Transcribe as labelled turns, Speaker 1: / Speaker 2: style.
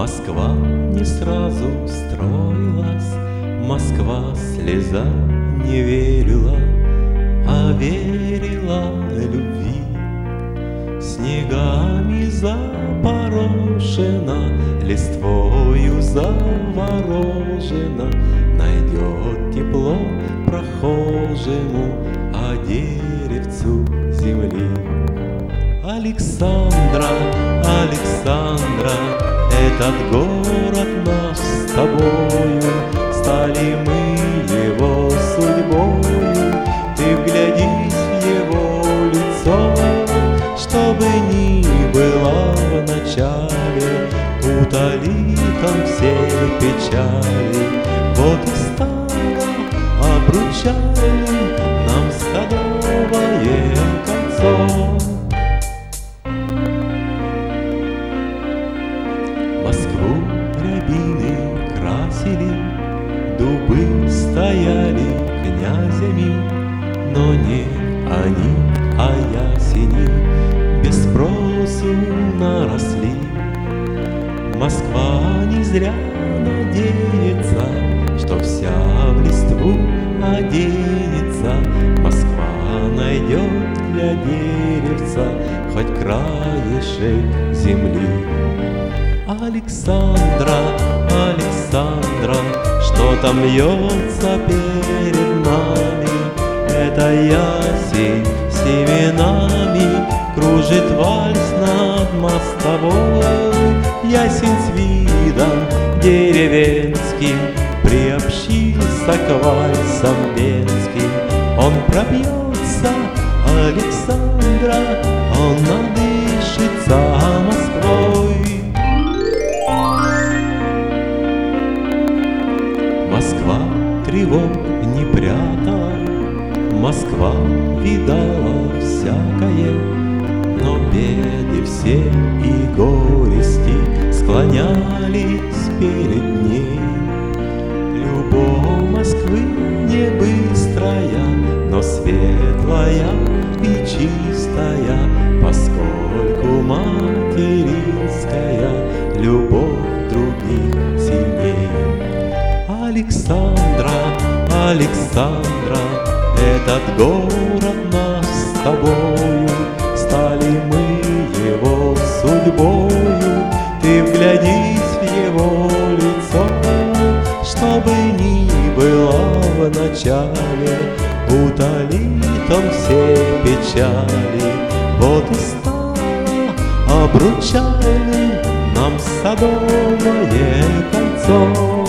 Speaker 1: Москва не сразу строилась, Москва слеза не верила, а верила любви. Снегами запорошена, листвою заворожена, найдет тепло прохожему, а деревцу земли. Александра, Александра, этот город наш с тобою, стали мы его судьбою. Ты вглядись в его лицо, чтобы ни было в начале, утолит он все печали. Вот и стало обручальным нам Садовое кольцо. Москву рябины красили, дубы стояли князями, но не они, а ясени без спросу наросли. Москва не зря надеется, что вся в листву оденется. Москва найдет для деревца хоть краешек земли. Александра, Александра, что там льется перед нами? Это ясень семенами кружит вальс над мостовой. Ясень с видом деревенским приобщился к вальсам венским. Он пробьется, Александра, он надышится Москвой. Москва тревог не прятала, Москва видала всякое, но беды все и горести склонялись перед ней. Любовь Москвы не быстрая, но светлая и чистая, поскольку материнская любовь других сильней. Александра, Александра, этот город наш с тобою, стали мы его судьбою. Ты вглядись в его лицо, чтобы ни было в начале, утолит он все печали. Вот и стало обручальным нам Садовое кольцо.